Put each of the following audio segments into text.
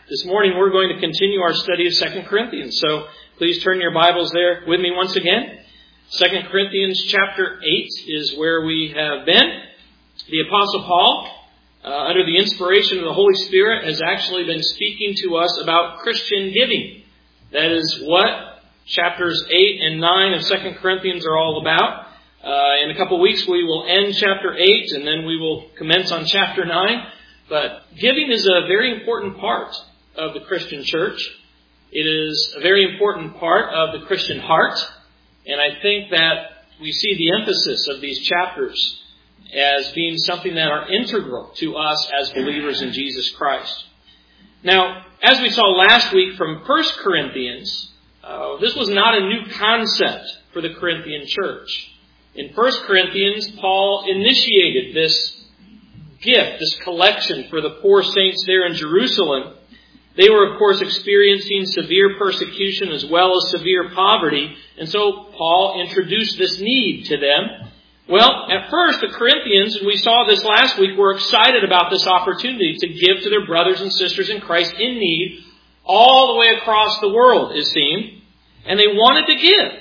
This morning we're going to continue our study of 2 Corinthians. So please turn your Bibles there with me once again. 2 Corinthians chapter 8 is where we have been. The Apostle Paul, under the inspiration of the Holy Spirit, has actually been speaking to us about Christian giving. That is what chapters 8 and 9 of 2 Corinthians are all about. In a couple of weeks we will end chapter 8 and then we will commence on chapter 9. But giving is a very important part of the Christian church. It is a very important part of the Christian heart. And I think that we see the emphasis of these chapters as being something that are integral to us as believers in Jesus Christ. Now, as we saw last week from 1 Corinthians, this was not a new concept for the Corinthian church. In 1 Corinthians, Paul initiated this gift, this collection for the poor saints there in Jerusalem. They were, of course, experiencing severe persecution as well as severe poverty. And so Paul introduced this need to them. Well, at first, the Corinthians, and we saw this last week, were excited about this opportunity to give to their brothers and sisters in Christ in need all the way across the world, it seemed. And they wanted to give.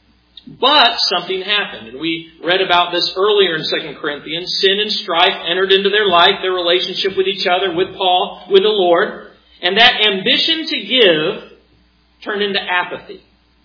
But something happened. And we read about this earlier in 2 Corinthians. Sin and strife entered into their life, their relationship with each other, with Paul, with the Lord. And that ambition to give turned into apathy.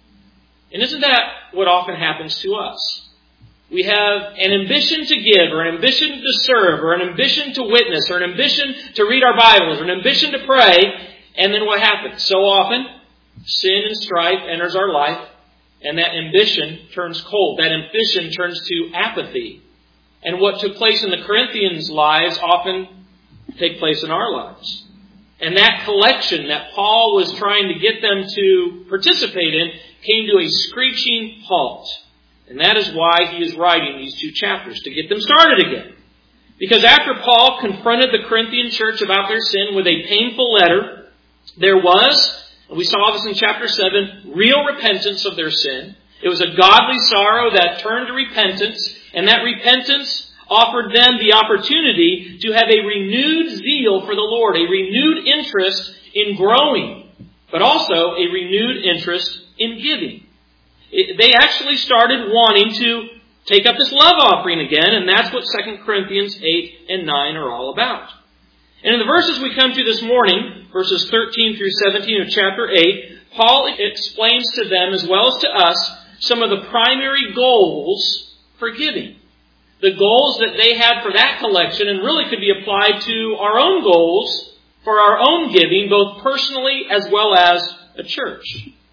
And isn't that what often happens to us? We have an ambition to give, or an ambition to serve, or an ambition to witness, or an ambition to read our Bibles, or an ambition to pray. And then what happens? So often, sin and strife enters our life, and that ambition turns cold. That ambition turns to apathy. And what took place in the Corinthians' lives often take place in our lives. And that collection that Paul was trying to get them to participate in came to a screeching halt. And that is why he is writing these two chapters, to get them started again. Because after Paul confronted the Corinthian church about their sin with a painful letter, there was, and we saw this in chapter 7, real repentance of their sin. It was a godly sorrow that turned to repentance, and that repentance offered them the opportunity to have a renewed zeal for the Lord, a renewed interest in growing, but also a renewed interest in giving. They actually started wanting to take up this love offering again, and that's what 2 Corinthians 8 and 9 are all about. And in the verses we come to this morning, verses 13 through 17 of chapter 8, Paul explains to them as well as to us some of the primary goals for giving. The goals that they had for that collection and really could be applied to our own goals for our own giving, both personally as well as a church.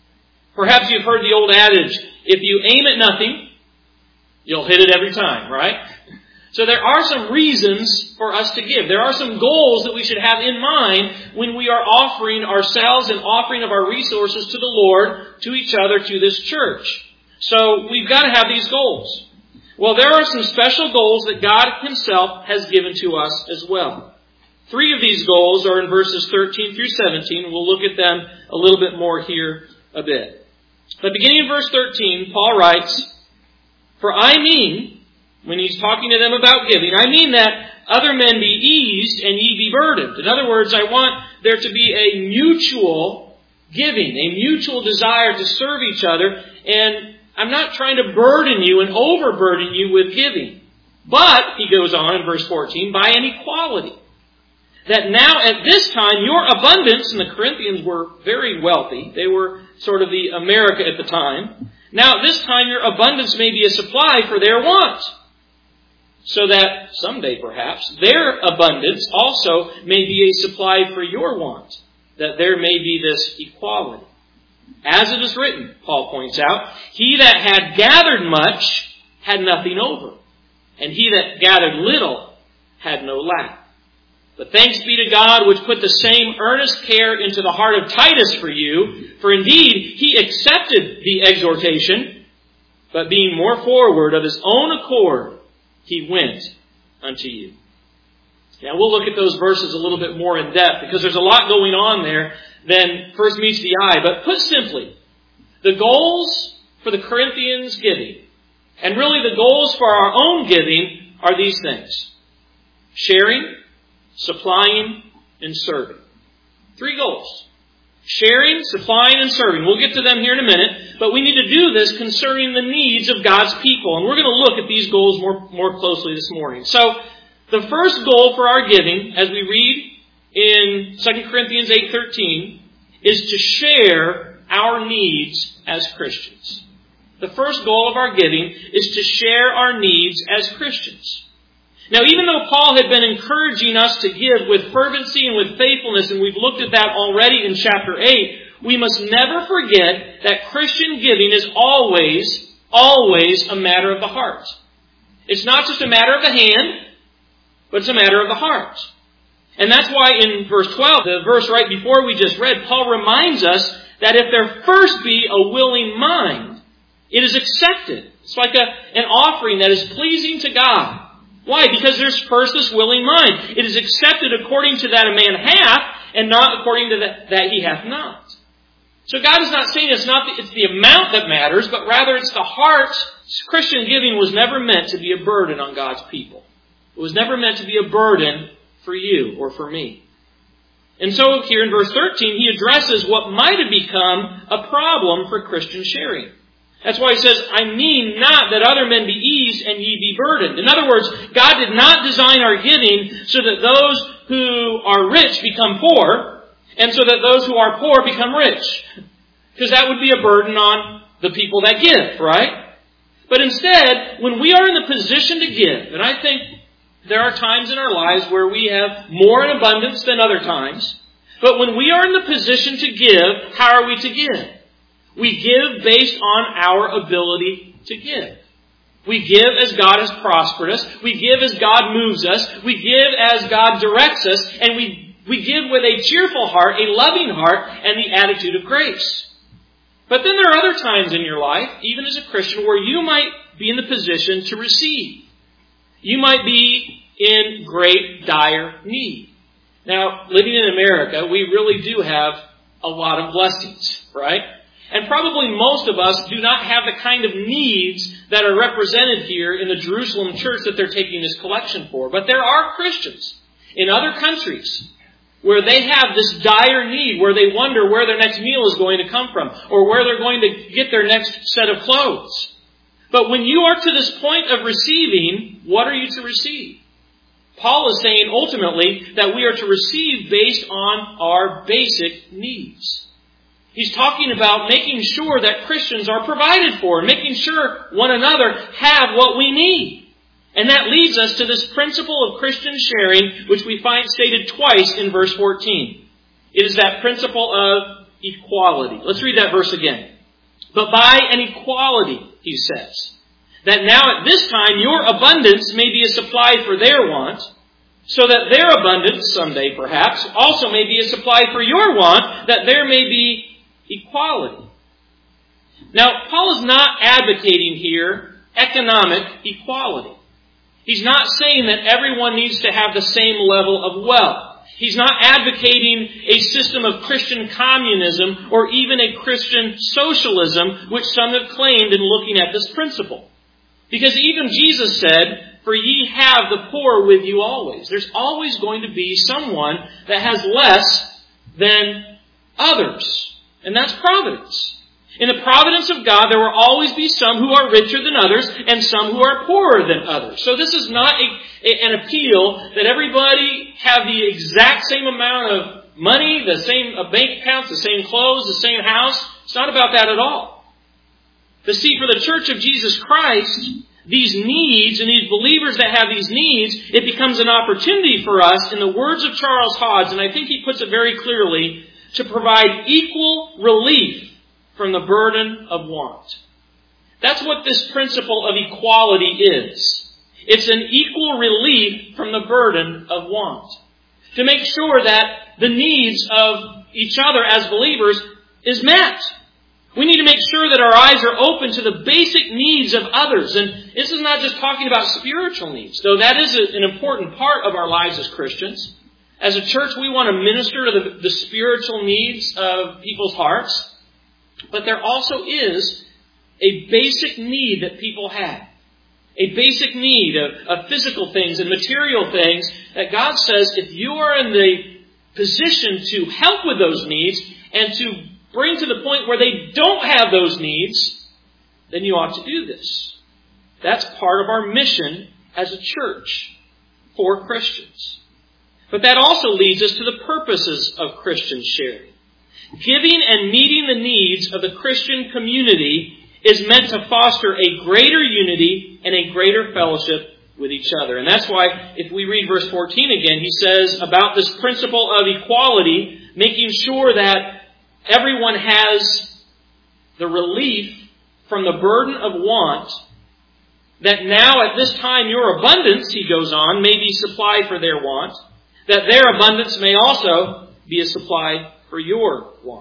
Perhaps you've heard the old adage, if you aim at nothing, you'll hit it every time, right? So there are some reasons for us to give. There are some goals that we should have in mind when we are offering ourselves and offering of our resources to the Lord, to each other, to this church. So we've got to have these goals. Well, there are some special goals that God Himself has given to us as well. 3 of these goals are in verses 13 through 17. We'll look at them a little bit more here a bit. But beginning in verse 13, Paul writes, "For I mean," when he's talking to them about giving, "I mean that other men be eased and ye be burdened." In other words, I want there to be a mutual giving, a mutual desire to serve each other, and I'm not trying to burden you and overburden you with giving. But, he goes on in verse 14, by an equality. That now at this time your abundance, and the Corinthians were very wealthy. They were sort of the America at the time. Now at this time your abundance may be a supply for their want. So that someday perhaps their abundance also may be a supply for your want. That there may be this equality. As it is written, Paul points out, he that had gathered much had nothing over, and he that gathered little had no lack. But thanks be to God which put the same earnest care into the heart of Titus for you, for indeed he accepted the exhortation, but being more forward of his own accord, he went unto you. Now we'll look at those verses a little bit more in depth because there's a lot going on there than first meets the eye. But put simply, the goals for the Corinthians' giving, and really the goals for our own giving, are these things: sharing, supplying, and serving. 3 goals. Sharing, supplying, and serving. We'll get to them here in a minute, but we need to do this concerning the needs of God's people. And we're going to look at these goals more closely this morning. So, the first goal for our giving, as we read in 2 Corinthians 8:13, is to share our needs as Christians. The first goal of our giving is to share our needs as Christians. Now, even though Paul had been encouraging us to give with fervency and with faithfulness, and we've looked at that already in chapter 8, we must never forget that Christian giving is always a matter of the heart. It's not just a matter of the hand, but it's a matter of the heart. And that's why in verse 12, the verse right before we just read, Paul reminds us that if there first be a willing mind, it is accepted. It's like an offering that is pleasing to God. Why? Because there's first this willing mind. It is accepted according to that a man hath, and not according to that he hath not. So God is not saying it's the amount that matters, but rather it's the heart. Christian giving was never meant to be a burden on God's people. It was never meant to be a burden for you or for me. And so here in verse 13, he addresses what might have become a problem for Christian sharing. That's why he says, I mean not that other men be eased and ye be burdened. In other words, God did not design our giving so that those who are rich become poor, and so that those who are poor become rich. Because that would be a burden on the people that give, right? But instead, when we are in the position to give, and I think there are times in our lives where we have more in abundance than other times, but when we are in the position to give, how are we to give? We give based on our ability to give. We give as God has prospered us. We give as God moves us. We give as God directs us. And we give with a cheerful heart, a loving heart, and the attitude of grace. But then there are other times in your life, even as a Christian, where you might be in the position to receive. You might be in great, dire need. Now, living in America, we really do have a lot of blessings, right? And probably most of us do not have the kind of needs that are represented here in the Jerusalem church that they're taking this collection for. But there are Christians in other countries where they have this dire need, where they wonder where their next meal is going to come from, or where they're going to get their next set of clothes. But when you are to this point of receiving, what are you to receive? Paul is saying ultimately that we are to receive based on our basic needs. He's talking about making sure that Christians are provided for, and making sure one another have what we need. And that leads us to this principle of Christian sharing, which we find stated twice in verse 14. It is that principle of equality. Let's read that verse again. But by an equality, he says, that now at this time your abundance may be a supply for their want, so that their abundance, someday perhaps, also may be a supply for your want, that there may be equality. Now, Paul is not advocating here economic equality. He's not saying that everyone needs to have the same level of wealth. He's not advocating a system of Christian communism or even a Christian socialism, which some have claimed in looking at this principle. Because even Jesus said, for ye have the poor with you always. There's always going to be someone that has less than others. And that's providence. In the providence of God, there will always be some who are richer than others and some who are poorer than others. So this is not an appeal that everybody have the exact same amount of money, the same bank accounts, the same clothes, the same house. It's not about that at all. But see, for the Church of Jesus Christ, these needs and these believers that have these needs, it becomes an opportunity for us, in the words of Charles Hodge, and I think he puts it very clearly, to provide equal relief from the burden of want. That's what this principle of equality is. It's an equal relief from the burden of want. To make sure that the needs of each other as believers is met. We need to make sure that our eyes are open to the basic needs of others. And this is not just talking about spiritual needs, though that is an important part of our lives as Christians. As a church, we want to minister to the spiritual needs of people's hearts. But there also is a basic need that people have. A basic need of physical things and material things that God says, if you are in the positioned to help with those needs and to bring to the point where they don't have those needs, then you ought to do this. That's part of our mission as a church for Christians. But that also leads us to the purposes of Christian sharing. Giving and meeting the needs of the Christian community is meant to foster a greater unity and a greater fellowship with each other. And that's why, if we read verse 14 again, he says about this principle of equality, making sure that everyone has the relief from the burden of want, that now at this time your abundance, he goes on, may be supplied for their want, that their abundance may also be a supply for your want.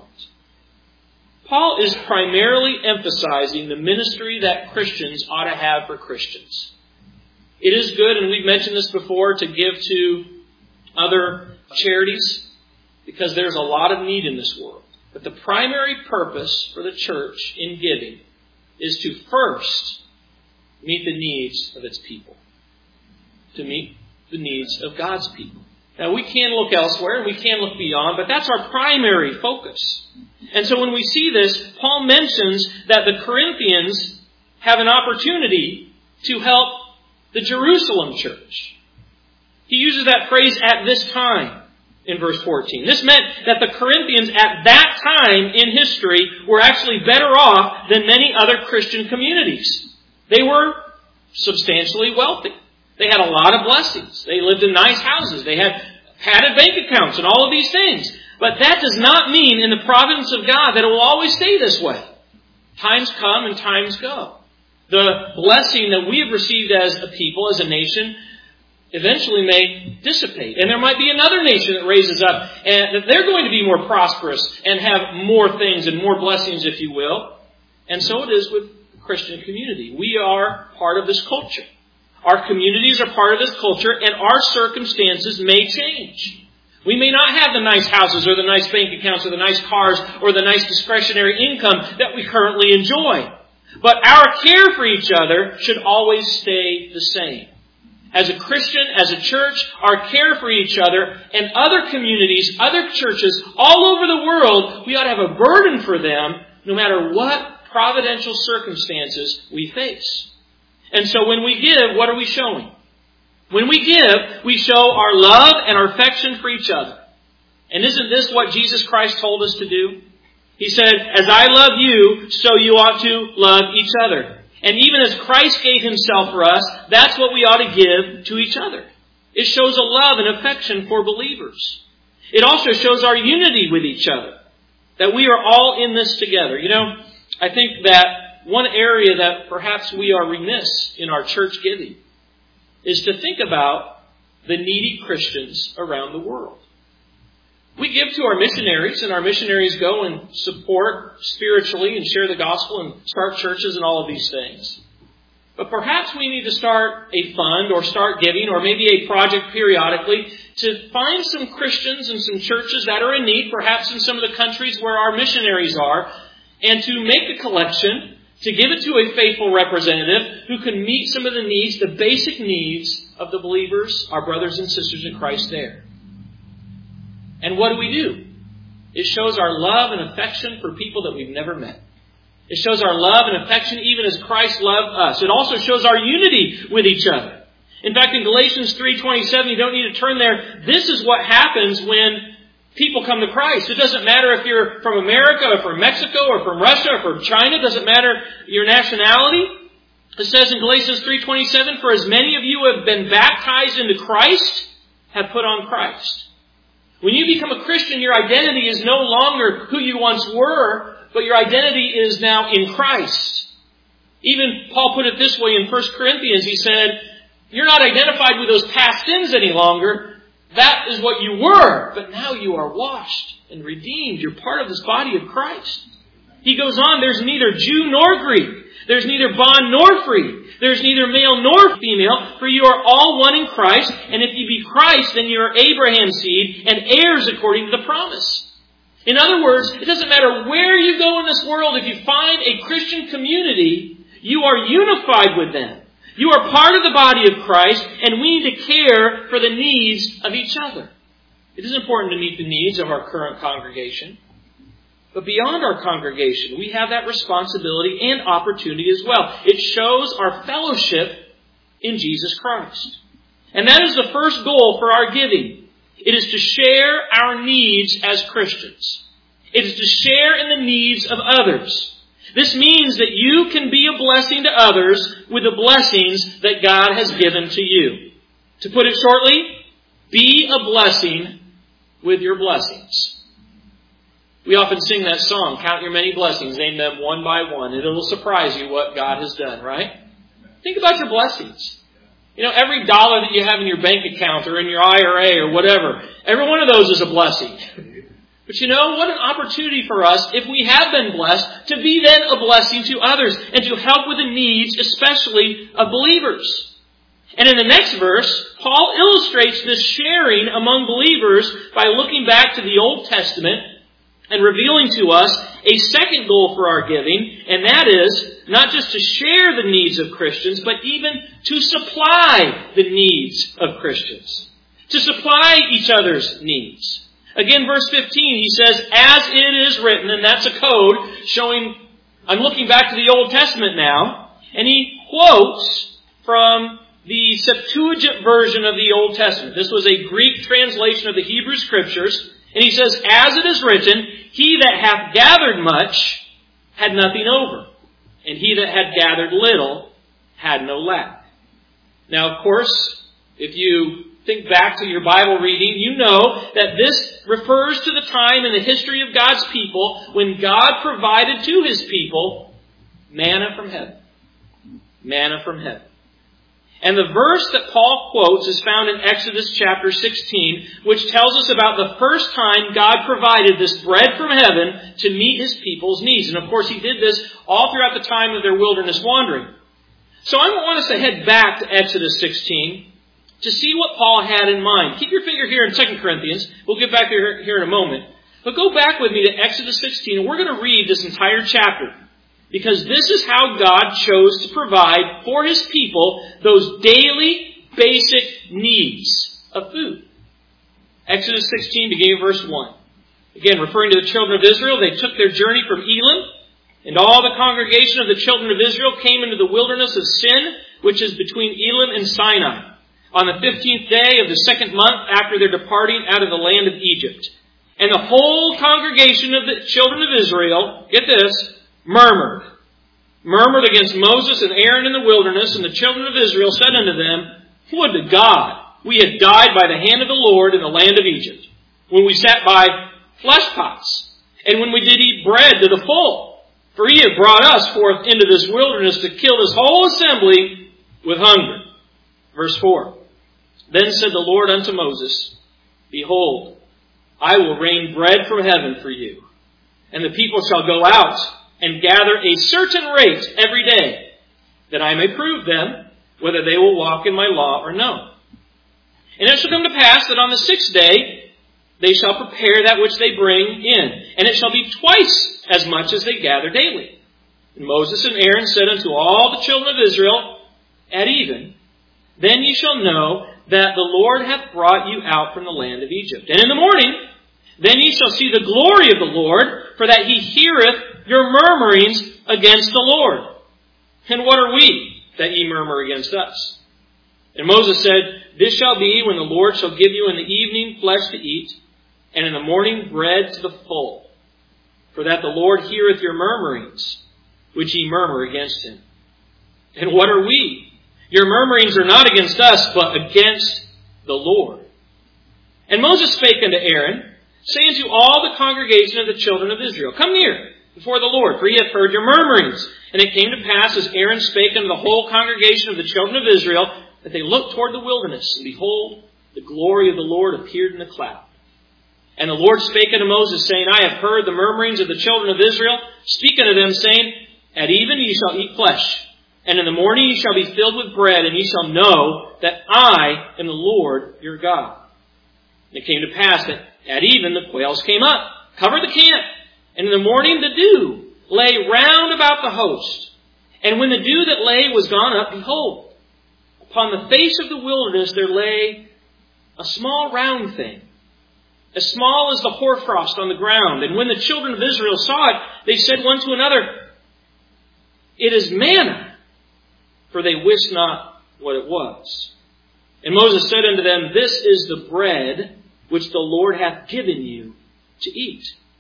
Paul is primarily emphasizing the ministry that Christians ought to have for Christians. It is good, and we've mentioned this before, to give to other charities because there's a lot of need in this world. But the primary purpose for the church in giving is to first meet the needs of its people. To meet the needs of God's people. Now, we can look elsewhere, and we can look beyond, but that's our primary focus. And so when we see this, Paul mentions that the Corinthians have an opportunity to help the Jerusalem church. He uses that phrase, "at this time," in verse 14. This meant that the Corinthians at that time in history were actually better off than many other Christian communities. They were substantially wealthy. They had a lot of blessings. They lived in nice houses. They had padded bank accounts and all of these things. But that does not mean in the providence of God that it will always stay this way. Times come and times go. The blessing that we have received as a people, as a nation, eventually may dissipate. And there might be another nation that raises up and that they're going to be more prosperous and have more things and more blessings, if you will. And so it is with the Christian community. We are part of this culture. Our communities are part of this culture, and our circumstances may change. We may not have the nice houses or the nice bank accounts or the nice cars or the nice discretionary income that we currently enjoy. But our care for each other should always stay the same. As a Christian, as a church, our care for each other and other communities, other churches all over the world, we ought to have a burden for them no matter what providential circumstances we face. And so when we give, what are we showing? When we give, we show our love and our affection for each other. And isn't this what Jesus Christ told us to do? He said, "As I love you, so you ought to love each other." And even as Christ gave himself for us, that's what we ought to give to each other. It shows a love and affection for believers. It also shows our unity with each other, that we are all in this together. You know, I think that one area that perhaps we are remiss in our church giving is to think about the needy Christians around the world. We give to our missionaries, and our missionaries go and support spiritually and share the gospel and start churches and all of these things. But perhaps we need to start a fund or start giving or maybe a project periodically to find some Christians and some churches that are in need, perhaps in some of the countries where our missionaries are, and to make a collection, to give it to a faithful representative who can meet some of the needs, the basic needs of the believers, our brothers and sisters in Christ there. And what do? It shows our love and affection for people that we've never met. It shows our love and affection even as Christ loved us. It also shows our unity with each other. In fact, in Galatians 3:27, you don't need to turn there. This is what happens when people come to Christ. It doesn't matter if you're from America or from Mexico or from Russia or from China. It doesn't matter your nationality. It says in Galatians 3:27, "For as many of you have been baptized into Christ, have put on Christ." When you become a Christian, your identity is no longer who you once were, but your identity is now in Christ. Even Paul put it this way in 1 Corinthians. He said, "You're not identified with those past sins any longer. That is what you were, but now you are washed and redeemed. You're part of this body of Christ." He goes on, "There's neither Jew nor Greek. There's neither bond nor free. There's neither male nor female, for you are all one in Christ. And if you be Christ, then you are Abraham's seed and heirs according to the promise." In other words, it doesn't matter where you go in this world, if you find a Christian community, you are unified with them. You are part of the body of Christ, and we need to care for the needs of each other. It is important to meet the needs of our current congregation. But beyond our congregation, we have that responsibility and opportunity as well. It shows our fellowship in Jesus Christ. And that is the first goal for our giving. It is to share our needs as Christians. It is to share in the needs of others. This means that you can be a blessing to others with the blessings that God has given to you. To put it shortly, be a blessing with your blessings. We often sing that song, Count Your Many Blessings, name them one by one. It'll surprise you what God has done, right? Think about your blessings. Every dollar that you have in your bank account or in your IRA or whatever, every one of those is a blessing. But what an opportunity for us, if we have been blessed, to be then a blessing to others and to help with the needs, especially of believers. And in the next verse, Paul illustrates this sharing among believers by looking back to the Old Testament and revealing to us a second goal for our giving, and that is not just to share the needs of Christians, but even to supply the needs of Christians. To supply each other's needs. Again, verse 15, he says, as it is written, and that's a code showing, I'm looking back to the Old Testament now, and he quotes from the Septuagint version of the Old Testament. This was a Greek translation of the Hebrew Scriptures. And he says, as it is written, he that hath gathered much had nothing over, and he that had gathered little had no lack. Now, of course, if you think back to your Bible reading, you know that this refers to the time in the history of God's people when God provided to His people manna from heaven. Manna from heaven. And the verse that Paul quotes is found in Exodus chapter 16, which tells us about the first time God provided this bread from heaven to meet His people's needs. And of course, He did this all throughout the time of their wilderness wandering. So I want us to head back to Exodus 16 to see what Paul had in mind. Keep your finger here in 2 Corinthians. We'll get back here in a moment. But go back with me to Exodus 16, and we're going to read this entire chapter. Because this is how God chose to provide for His people those daily, basic needs of food. Exodus 16, beginning of verse 1. Again, referring to the children of Israel, they took their journey from Elim, and all the congregation of the children of Israel came into the wilderness of Sin, which is between Elim and Sinai, on the 15th day of the second month after their departing out of the land of Egypt. And the whole congregation of the children of Israel, get this, murmured against Moses and Aaron in the wilderness, and the children of Israel said unto them, would to God we had died by the hand of the Lord in the land of Egypt, when we sat by flesh pots, and when we did eat bread to the full. For He had brought us forth into this wilderness to kill this whole assembly with hunger. Verse 4. Then said the Lord unto Moses, behold, I will rain bread from heaven for you, and the people shall go out and gather a certain rate every day, that I may prove them whether they will walk in my law or no. And it shall come to pass that on the 6th day they shall prepare that which they bring in, and it shall be twice as much as they gather daily. And Moses and Aaron said unto all the children of Israel, at even, then ye shall know that the Lord hath brought you out from the land of Egypt. And in the morning, then ye shall see the glory of the Lord, for that He heareth your murmurings against the Lord. And what are we, that ye murmur against us? And Moses said, this shall be when the Lord shall give you in the evening flesh to eat, and in the morning bread to the full. For that the Lord heareth your murmurings, which ye murmur against Him. And what are we? Your murmurings are not against us, but against the Lord. And Moses spake unto Aaron, saying to all the congregation of the children of Israel, come near before the Lord, for He hath heard your murmurings. And it came to pass, as Aaron spake unto the whole congregation of the children of Israel, that they looked toward the wilderness, and behold, the glory of the Lord appeared in the cloud. And the Lord spake unto Moses, saying, I have heard the murmurings of the children of Israel. Speak unto them, saying, at even ye shall eat flesh, and in the morning ye shall be filled with bread, and ye shall know that I am the Lord your God. And it came to pass that at even the quails came up, covered the camp, and in the morning the dew lay round about the host. And when the dew that lay was gone up, behold, upon the face of the wilderness there lay a small round thing, as small as the hoarfrost on the ground. And when the children of Israel saw it, they said one to another, it is manna, for they wist not what it was. And Moses said unto them, this is the bread which the Lord hath given you to eat.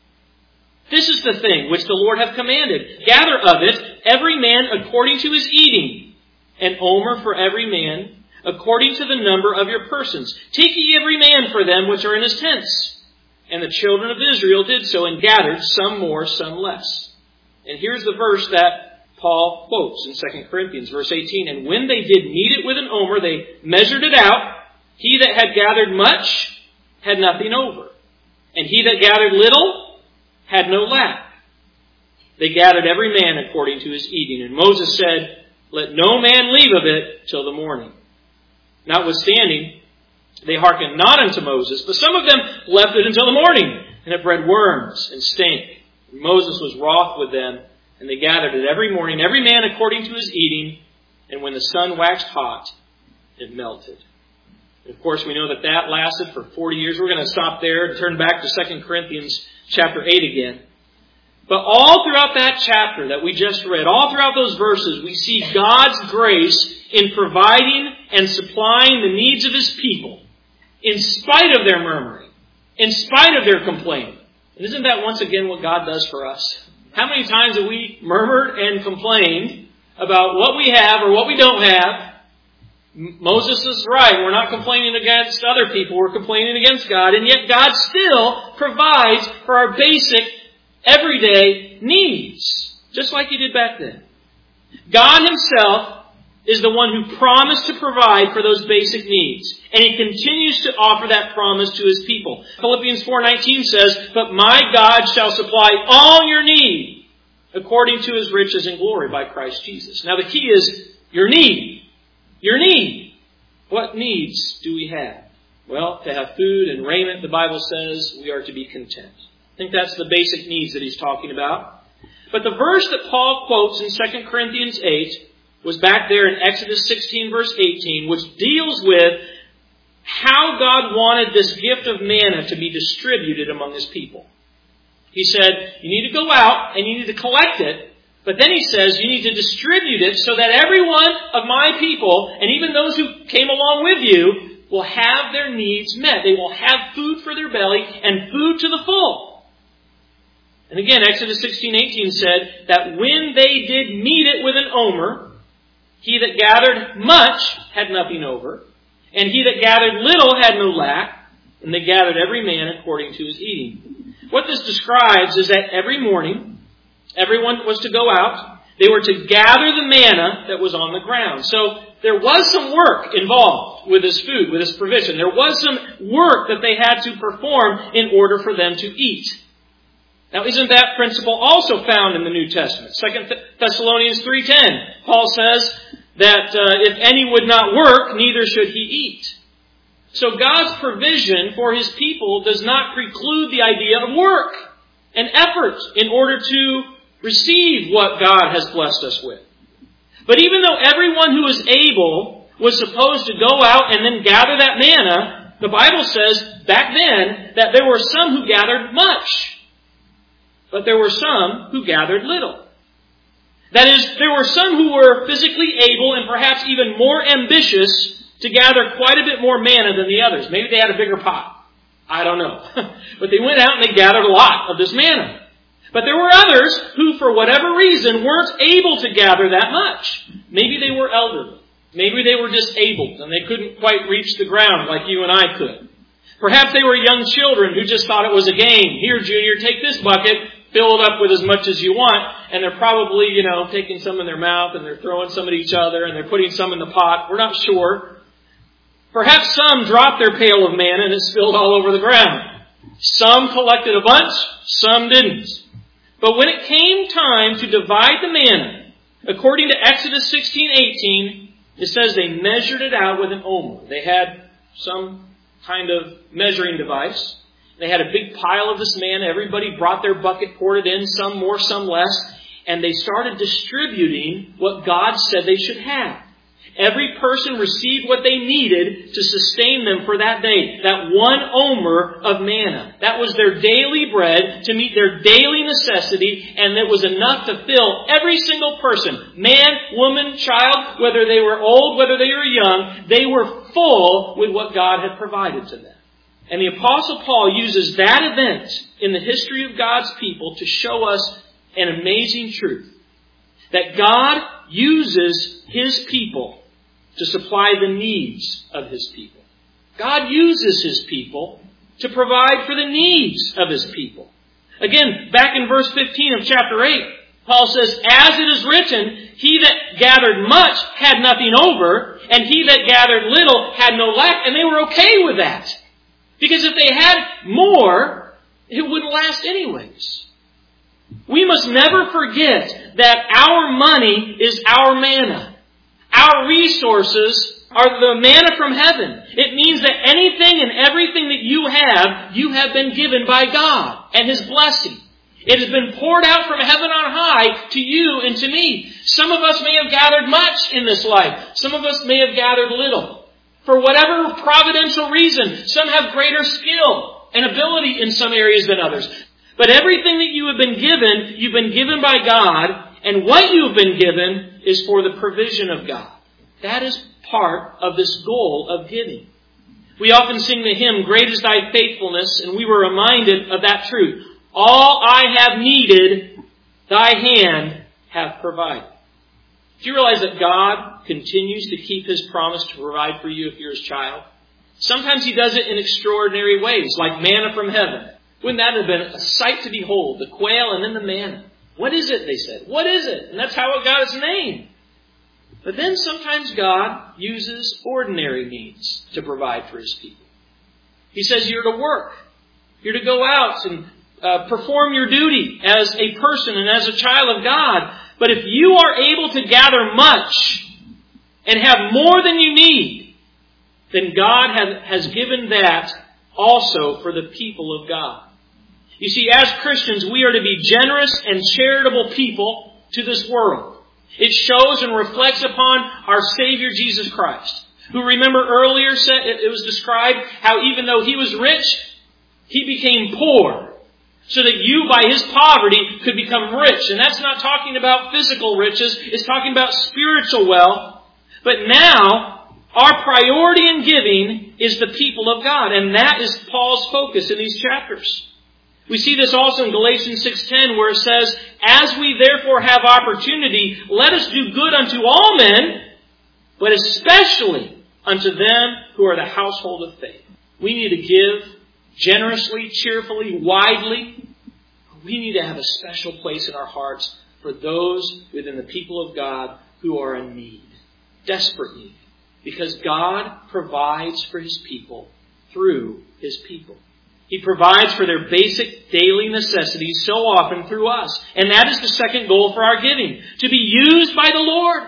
This is the thing which the Lord hath commanded. Gather of it every man according to his eating, an omer for every man, according to the number of your persons. Take ye every man for them which are in his tents. And the children of Israel did so, and gathered, some more, some less. And here's the verse that Paul quotes in 2 Corinthians, verse 18. And when they did knead it with an omer, they measured it out. He that had gathered much had nothing over. And he that gathered little had no lack. They gathered every man according to his eating. And Moses said, let no man leave of it till the morning. Notwithstanding, they hearkened not unto Moses, but some of them left it until the morning, and it bred worms and stank. And Moses was wroth with them, and they gathered it every morning, every man according to his eating, and when the sun waxed hot, it melted. And of course, we know that that lasted for 40 years. We're going to stop there and turn back to 2 Corinthians chapter 8 again. But all throughout that chapter that we just read, all throughout those verses, we see God's grace in providing and supplying the needs of His people, in spite of their murmuring, in spite of their complaining. And isn't that once again what God does for us? How many times have we murmured and complained about what we have or what we don't have? Moses is right. We're not complaining against other people. We're complaining against God. And yet God still provides for our basic, everyday needs. Just like He did back then. God Himself is the one who promised to provide for those basic needs. And He continues to offer that promise to His people. Philippians 4:19 says, but my God shall supply all your need according to His riches and glory by Christ Jesus. Now the key is your need. Your need. What needs do we have? Well, to have food and raiment, the Bible says we are to be content. I think that's the basic needs that he's talking about. But the verse that Paul quotes in 2 Corinthians 8 was back there in Exodus 16 verse 18, which deals with how God wanted this gift of manna to be distributed among His people. He said, you need to go out and you need to collect it. But then He says you need to distribute it so that every one of my people, and even those who came along with you, will have their needs met. They will have food for their belly and food to the full. And again, Exodus 16:18 said that when they did knead it with an omer, he that gathered much had nothing over, and he that gathered little had no lack, and they gathered every man according to his eating. What this describes is that every morning, everyone was to go out. They were to gather the manna that was on the ground. So there was some work involved with this food, with this provision. There was some work that they had to perform in order for them to eat. Now, isn't that principle also found in the New Testament? 2 Thessalonians 3:10, Paul says that if any would not work, neither should he eat. So God's provision for His people does not preclude the idea of work and effort in order to receive what God has blessed us with. But even though everyone who is able was supposed to go out and then gather that manna, the Bible says back then that there were some who gathered much. But there were some who gathered little. That is, there were some who were physically able and perhaps even more ambitious to gather quite a bit more manna than the others. Maybe they had a bigger pot. I don't know. But they went out and they gathered a lot of this manna. But there were others who, for whatever reason, weren't able to gather that much. Maybe they were elderly. Maybe they were disabled and they couldn't quite reach the ground like you and I could. Perhaps they were young children who just thought it was a game. Here, Junior, take this bucket, fill it up with as much as you want. And they're probably, taking some in their mouth and they're throwing some at each other and they're putting some in the pot. We're not sure. Perhaps some dropped their pail of manna and it spilled all over the ground. Some collected a bunch, some didn't. But when it came time to divide the manna, according to Exodus 16:18, it says they measured it out with an omer. They had some kind of measuring device. They had a big pile of this manna. Everybody brought their bucket, poured it in, some more, some less. And they started distributing what God said they should have. Every person received what they needed to sustain them for that day. That 1 omer of manna. That was their daily bread to meet their daily necessity, and it was enough to fill every single person. Man, woman, child, whether they were old, whether they were young, they were full with what God had provided to them. And the Apostle Paul uses that event in the history of God's people to show us an amazing truth. That God uses His people to supply the needs of His people. God uses His people to provide for the needs of His people. Again, back in verse 15 of chapter 8, Paul says, "As it is written, he that gathered much had nothing over, and he that gathered little had no lack." And they were okay with that. Because if they had more, it wouldn't last anyways. We must never forget that our money is our manna. Our resources are the manna from heaven. It means that anything and everything that you have been given by God and His blessing. It has been poured out from heaven on high to you and to me. Some of us may have gathered much in this life. Some of us may have gathered little. For whatever providential reason, some have greater skill and ability in some areas than others. But everything that you've been given by God, and what you've been given is for the provision of God. That is part of this goal of giving. We often sing the hymn, "Great is Thy faithfulness," and we were reminded of that truth. All I have needed, Thy hand hath provided. Do you realize that God continues to keep His promise to provide for you if you're His child? Sometimes He does it in extraordinary ways, like manna from heaven. Wouldn't that have been a sight to behold? The quail and then the manna. What is it, they said. What is it? And that's how it got its name. But then sometimes God uses ordinary means to provide for His people. He says you're to work. You're to go out and perform your duty as a person and as a child of God. But if you are able to gather much and have more than you need, then God has given that also for the people of God. You see, as Christians, we are to be generous and charitable people to this world. It shows and reflects upon our Savior Jesus Christ, who, remember earlier, said it was described how even though He was rich, He became poor, so that you, by His poverty, could become rich. And that's not talking about physical riches, it's talking about spiritual wealth. But now, our priority in giving is the people of God, and that is Paul's focus in these chapters. We see this also in Galatians 6:10, where it says, "As we therefore have opportunity, let us do good unto all men, but especially unto them who are the household of faith." We need to give generously, cheerfully, widely. We need to have a special place in our hearts for those within the people of God who are in need, desperate need, because God provides for His people through His people. He provides for their basic daily necessities so often through us. And that is the second goal for our giving, to be used by the Lord.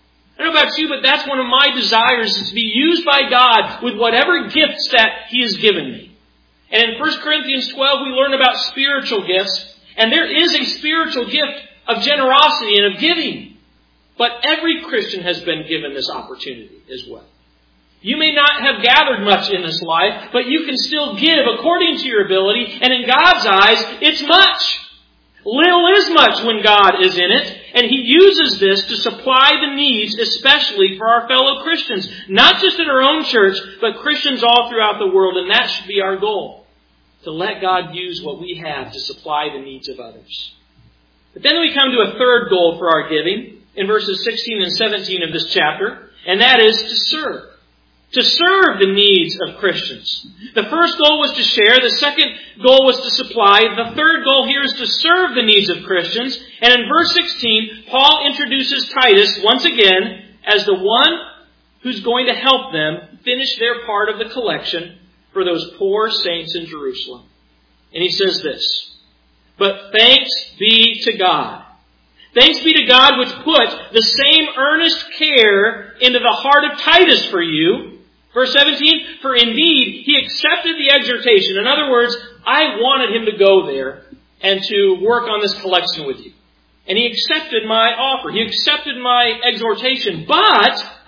I don't know about you, but that's one of my desires, is to be used by God with whatever gifts that He has given me. And in 1 Corinthians 12, we learn about spiritual gifts. And there is a spiritual gift of generosity and of giving. But every Christian has been given this opportunity as well. You may not have gathered much in this life, but you can still give according to your ability. And in God's eyes, it's much. Little is much when God is in it. And He uses this to supply the needs, especially for our fellow Christians. Not just in our own church, but Christians all throughout the world. And that should be our goal. To let God use what we have to supply the needs of others. But then we come to a third goal for our giving in verses 16 and 17 of this chapter. And that is to serve. To serve the needs of Christians. The first goal was to share. The second goal was to supply. The third goal here is to serve the needs of Christians. And in verse 16, Paul introduces Titus once again as the one who's going to help them finish their part of the collection for those poor saints in Jerusalem. And he says this, "But thanks be to God. Thanks be to God which put the same earnest care into the heart of Titus for you." Verse 17, "For indeed he accepted the exhortation." In other words, I wanted him to go there and to work on this collection with you. And he accepted my offer. He accepted my exhortation. But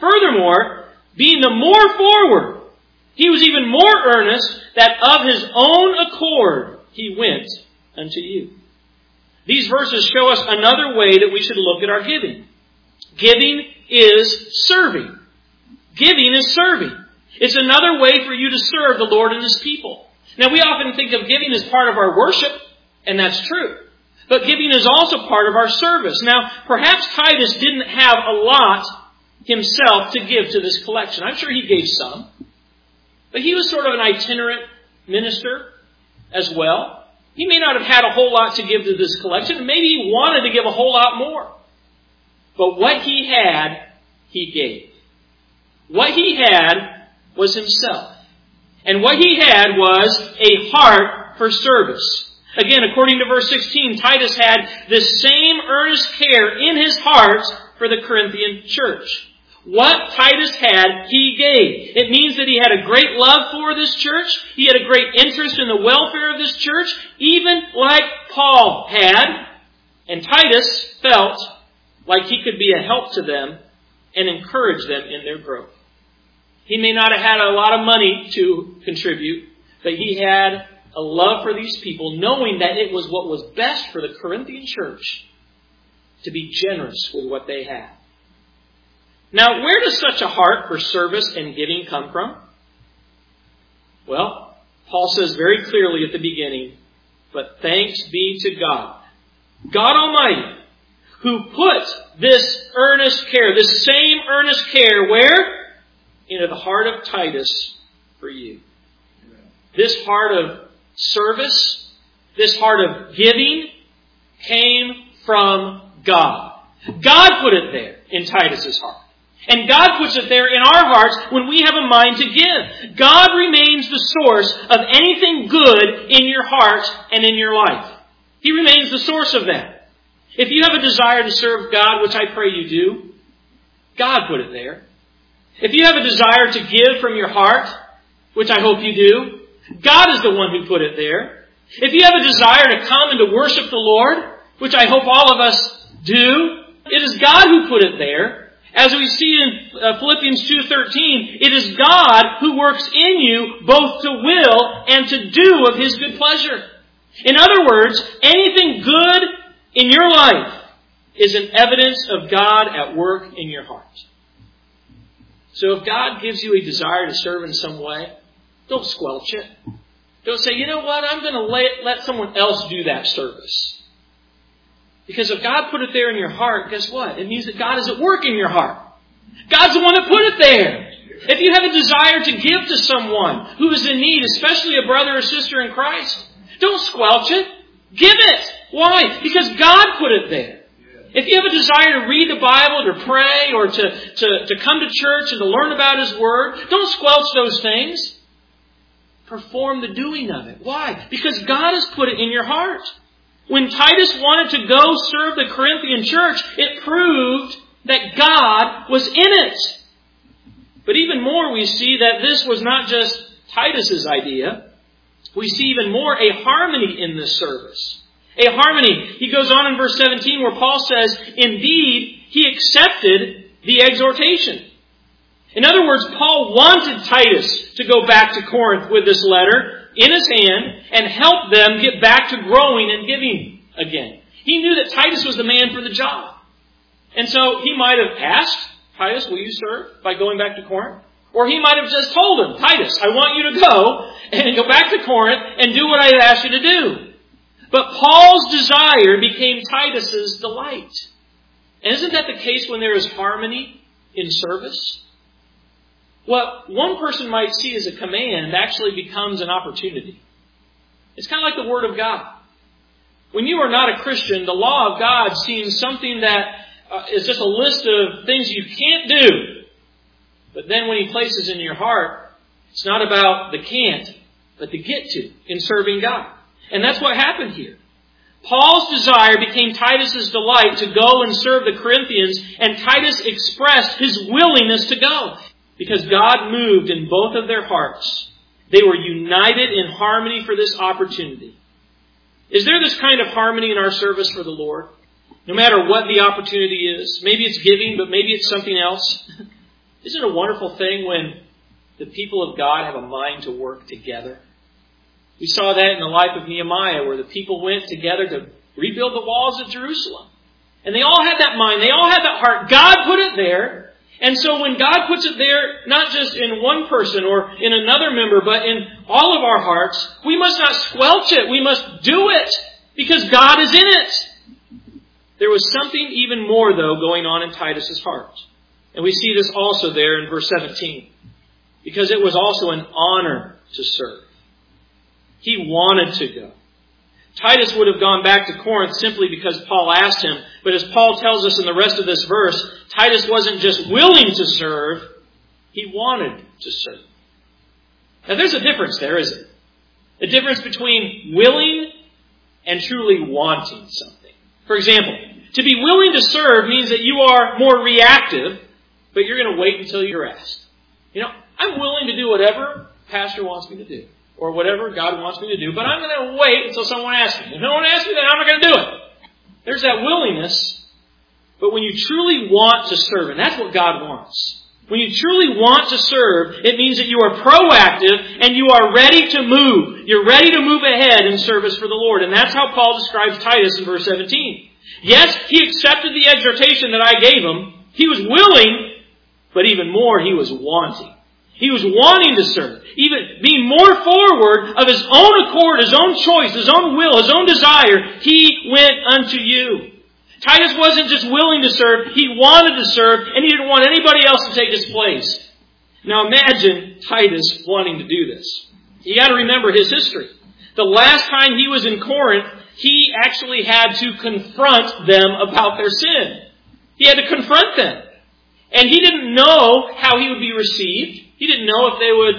Furthermore, being the more forward, he was even more earnest that of his own accord he went unto you. These verses show us another way that we should look at our giving. Giving is serving. Giving is serving. It's another way for you to serve the Lord and His people. Now, we often think of giving as part of our worship, and that's true. But giving is also part of our service. Now, perhaps Titus didn't have a lot himself to give to this collection. I'm sure he gave some. But he was sort of an itinerant minister as well. He may not have had a whole lot to give to this collection. Maybe he wanted to give a whole lot more. But what he had, he gave. What he had was himself. And what he had was a heart for service. Again, according to verse 16, Titus had this same earnest care in his heart for the Corinthian church. What Titus had, he gave. It means that he had a great love for this church. He had a great interest in the welfare of this church, even like Paul had. And Titus felt like he could be a help to them and encourage them in their growth. He may not have had a lot of money to contribute, but he had a love for these people, knowing that it was what was best for the Corinthian church to be generous with what they had. Now, where does such a heart for service and giving come from? Well, Paul says very clearly at the beginning, but thanks be to God, God Almighty, who put this earnest care, this same earnest care, where? Into the heart of Titus for you. This heart of service, this heart of giving, came from God. God put it there in Titus's heart. And God puts it there in our hearts when we have a mind to give. God remains the source of anything good in your heart and in your life. He remains the source of that. If you have a desire to serve God, which I pray you do, God put it there. If you have a desire to give from your heart, which I hope you do, God is the one who put it there. If you have a desire to come and to worship the Lord, which I hope all of us do, it is God who put it there. As we see in Philippians 2:13, it is God who works in you both to will and to do of His good pleasure. In other words, anything good in your life is an evidence of God at work in your heart. So if God gives you a desire to serve in some way, don't squelch it. Don't say, you know what, I'm going to let someone else do that service. Because if God put it there in your heart, guess what? It means that God is at work in your heart. God's the one that put it there. If you have a desire to give to someone who is in need, especially a brother or sister in Christ, don't squelch it. Give it. Why? Because God put it there. If you have a desire to read the Bible, to pray, or to come to church and to learn about His Word, don't squelch those things. Perform the doing of it. Why? Because God has put it in your heart. When Titus wanted to go serve the Corinthian church, it proved that God was in it. But even more, we see that this was not just Titus's idea. We see even more a harmony in this service. A harmony. He goes on in verse 17 where Paul says, indeed, he accepted the exhortation. In other words, Paul wanted Titus to go back to Corinth with this letter in his hand and help them get back to growing and giving again. He knew that Titus was the man for the job. And so he might have asked, Titus, will you serve by going back to Corinth? Or he might have just told him, Titus, I want you to go and go back to Corinth and do what I've asked you to do. But Paul's desire became Titus's delight. And isn't that the case when there is harmony in service? What one person might see as a command actually becomes an opportunity. It's kind of like the Word of God. When you are not a Christian, the law of God seems something that is just a list of things you can't do. But then when He places in your heart, it's not about the can't, but the get to in serving God. And that's what happened here. Paul's desire became Titus's delight to go and serve the Corinthians, and Titus expressed his willingness to go. Because God moved in both of their hearts. They were united in harmony for this opportunity. Is there this kind of harmony in our service for the Lord? No matter what the opportunity is. Maybe it's giving, but maybe it's something else. Isn't it a wonderful thing when the people of God have a mind to work together? We saw that in the life of Nehemiah, where the people went together to rebuild the walls of Jerusalem. And they all had that mind. They all had that heart. God put it there. And so when God puts it there, not just in one person or in another member, but in all of our hearts, we must not squelch it. We must do it because God is in it. There was something even more, though, going on in Titus's heart. And we see this also there in verse 17. Because it was also an honor to serve. He wanted to go. Titus would have gone back to Corinth simply because Paul asked him. But as Paul tells us in the rest of this verse, Titus wasn't just willing to serve, he wanted to serve. Now there's a difference there, isn't it? A difference between willing and truly wanting something. For example, to be willing to serve means that you are more reactive, but you're going to wait until you're asked. I'm willing to do whatever Pastor wants me to do, or whatever God wants me to do, but I'm going to wait until someone asks me. If no one asks me, then I'm not going to do it. There's that willingness, but when you truly want to serve, and that's what God wants. When you truly want to serve, it means that you are proactive and you are ready to move. You're ready to move ahead in service for the Lord. And that's how Paul describes Titus in verse 17. Yes, he accepted the exhortation that I gave him. He was willing, but even more, he was wanting. He was wanting to serve, even being more forward of his own accord, his own choice, his own will, his own desire. He went unto you. Titus wasn't just willing to serve, he wanted to serve, and he didn't want anybody else to take his place. Now imagine Titus wanting to do this. You got to remember his history. The last time he was in Corinth, he actually had to confront them about their sin. He had to confront them. And he didn't know how he would be received. He didn't know if they would,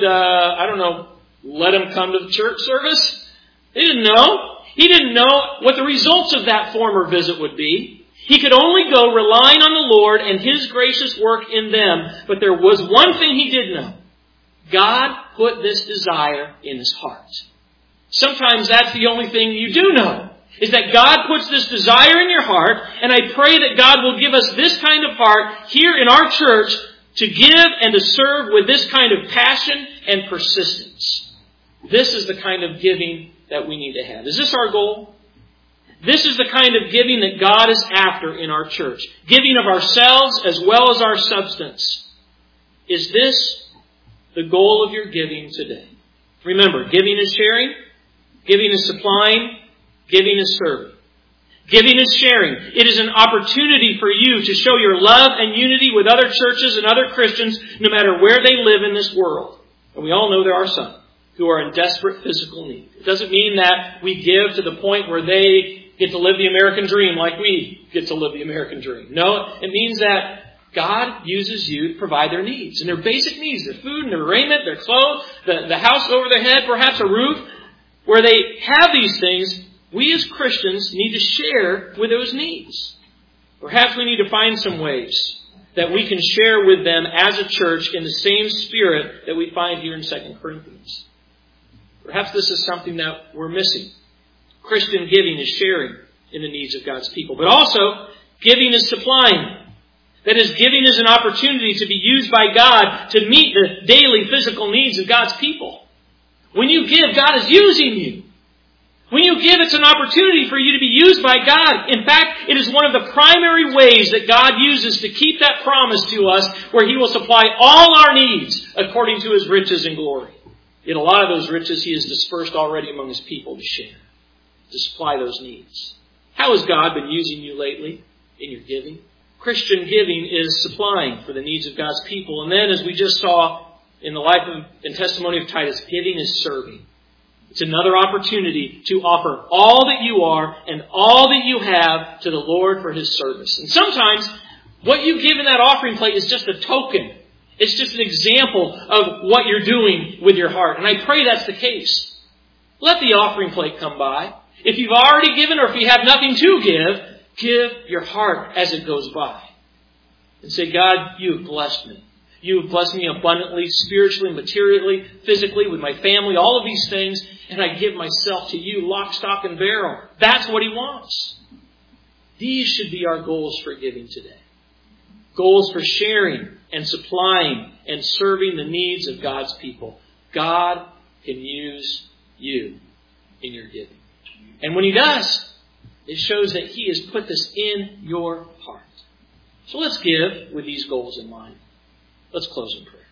let him come to the church service. He didn't know. He didn't know what the results of that former visit would be. He could only go relying on the Lord and His gracious work in them. But there was one thing he did know. God put this desire in his heart. Sometimes that's the only thing you do know, is that God puts this desire in your heart, and I pray that God will give us this kind of heart here in our church to give and to serve with this kind of passion and persistence. This is the kind of giving that we need to have. Is this our goal? This is the kind of giving that God is after in our church. Giving of ourselves as well as our substance. Is this the goal of your giving today? Remember, giving is sharing. Giving is supplying. Giving is serving. Giving is sharing. It is an opportunity for you to show your love and unity with other churches and other Christians no matter where they live in this world. And we all know there are some who are in desperate physical need. It doesn't mean that we give to the point where they get to live the American dream like we get to live the American dream. No, it means that God uses you to provide their needs. And their basic needs, their food and their raiment, their clothes, the house over their head, perhaps a roof. Where they have these things, we as Christians need to share with those needs. Perhaps we need to find some ways that we can share with them as a church in the same spirit that we find here in 2 Corinthians. Perhaps this is something that we're missing. Christian giving is sharing in the needs of God's people. But also, giving is supplying. That is, giving is an opportunity to be used by God to meet the daily physical needs of God's people. When you give, God is using you. When you give, it's an opportunity for you to be used by God. In fact, it is one of the primary ways that God uses to keep that promise to us where He will supply all our needs according to His riches and glory. Yet a lot of those riches He has dispersed already among His people to share, to supply those needs. How has God been using you lately in your giving? Christian giving is supplying for the needs of God's people. And then, as we just saw in the life and testimony of Titus, giving is serving. It's another opportunity to offer all that you are and all that you have to the Lord for His service. And sometimes what you give in that offering plate is just a token. It's just an example of what you're doing with your heart. And I pray that's the case. Let the offering plate come by. If you've already given or if you have nothing to give your heart as it goes by. And say, God, you have blessed me. You have blessed me abundantly, spiritually, materially, physically, with my family, all of these things. And I give myself to you, lock, stock, and barrel. That's what He wants. These should be our goals for giving today. goals for sharing and supplying and serving the needs of God's people. God can use you in your giving. And when He does, it shows that He has put this in your heart. So let's give with these goals in mind. Let's close in prayer.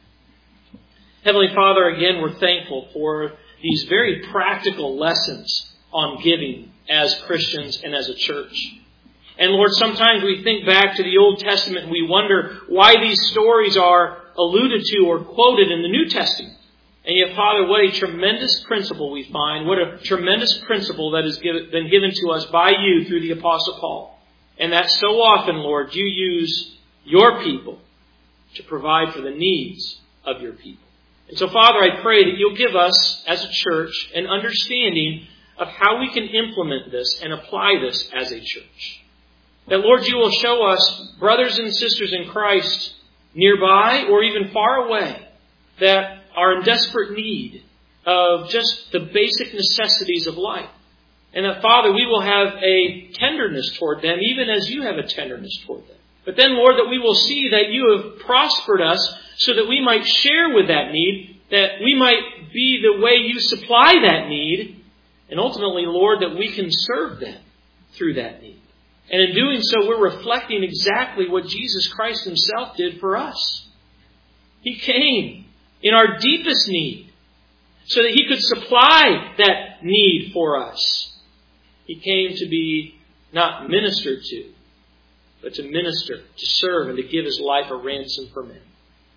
Heavenly Father, again, we're thankful for these very practical lessons on giving as Christians and as a church. And Lord, sometimes we think back to the Old Testament and we wonder why these stories are alluded to or quoted in the New Testament. And yet, Father, what a tremendous principle we find. What a tremendous principle that has been given to us by You through the Apostle Paul. And that so often, Lord, You use Your people to provide for the needs of Your people. And so, Father, I pray that You'll give us, as a church, an understanding of how we can implement this and apply this as a church. That, Lord, You will show us brothers and sisters in Christ nearby or even far away that are in desperate need of just the basic necessities of life. And that, Father, we will have a tenderness toward them, even as You have a tenderness toward them. But then, Lord, that we will see that You have prospered us so that we might share with that need, that we might be the way You supply that need, and ultimately, Lord, that we can serve them through that need. And in doing so, we're reflecting exactly what Jesus Christ Himself did for us. He came in our deepest need so that He could supply that need for us. He came to be not ministered to, but to minister, to serve, and to give His life a ransom for men.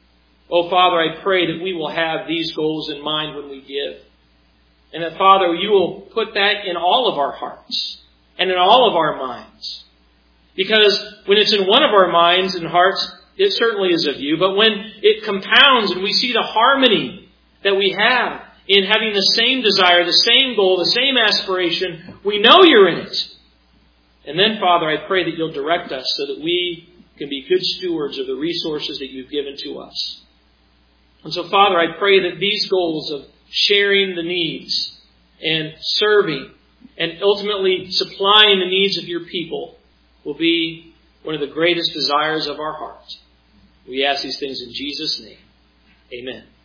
Oh, Father, I pray that we will have these goals in mind when we give. And that, Father, You will put that in all of our hearts and in all of our minds. Because when it's in one of our minds and hearts, it certainly is of You. But when it compounds and we see the harmony that we have in having the same desire, the same goal, the same aspiration, we know You're in it. And then, Father, I pray that You'll direct us so that we can be good stewards of the resources that You've given to us. And so, Father, I pray that these goals of sharing the needs and serving and ultimately supplying the needs of Your people will be one of the greatest desires of our hearts. We ask these things in Jesus' name. Amen.